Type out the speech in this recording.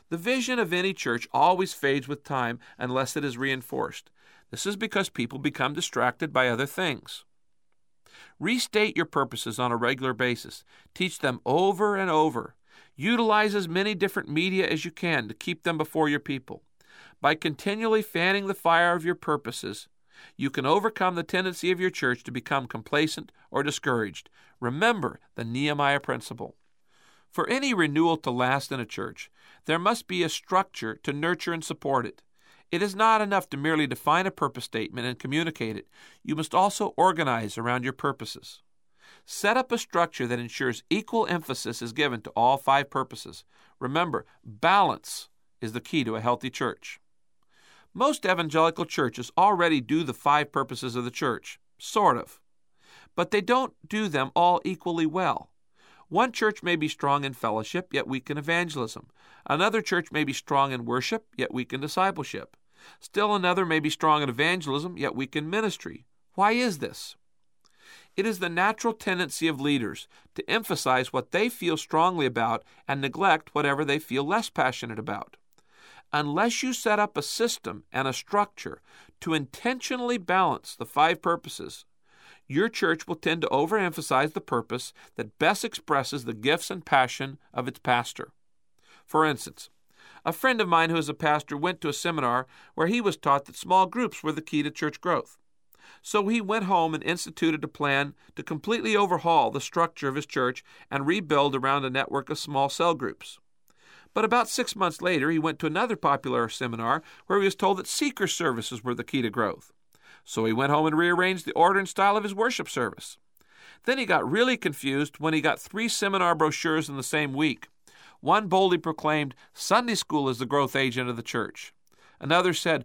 The vision of any church always fades with time unless it is reinforced. This is because people become distracted by other things. Restate your purposes on a regular basis. Teach them over and over. Utilize as many different media as you can to keep them before your people. By continually fanning the fire of your purposes, you can overcome the tendency of your church to become complacent or discouraged. Remember the Nehemiah principle. For any renewal to last in a church, there must be a structure to nurture and support it. It is not enough to merely define a purpose statement and communicate it. You must also organize around your purposes. Set up a structure that ensures equal emphasis is given to all 5 purposes. Remember, balance is the key to a healthy church. Most evangelical churches already do the 5 purposes of the church, sort of, but they don't do them all equally well. One church may be strong in fellowship, yet weak in evangelism. Another church may be strong in worship, yet weak in discipleship. Still another may be strong in evangelism, yet weak in ministry. Why is this? It is the natural tendency of leaders to emphasize what they feel strongly about and neglect whatever they feel less passionate about. Unless you set up a system and a structure to intentionally balance the 5 purposes, your church will tend to overemphasize the purpose that best expresses the gifts and passion of its pastor. For instance, a friend of mine who is a pastor went to a seminar where he was taught that small groups were the key to church growth. So he went home and instituted a plan to completely overhaul the structure of his church and rebuild around a network of small cell groups. But about 6 months later, he went to another popular seminar where he was told that seeker services were the key to growth. So he went home and rearranged the order and style of his worship service. Then he got really confused when he got 3 seminar brochures in the same week. One boldly proclaimed, "Sunday school is the growth agent of the church." Another said,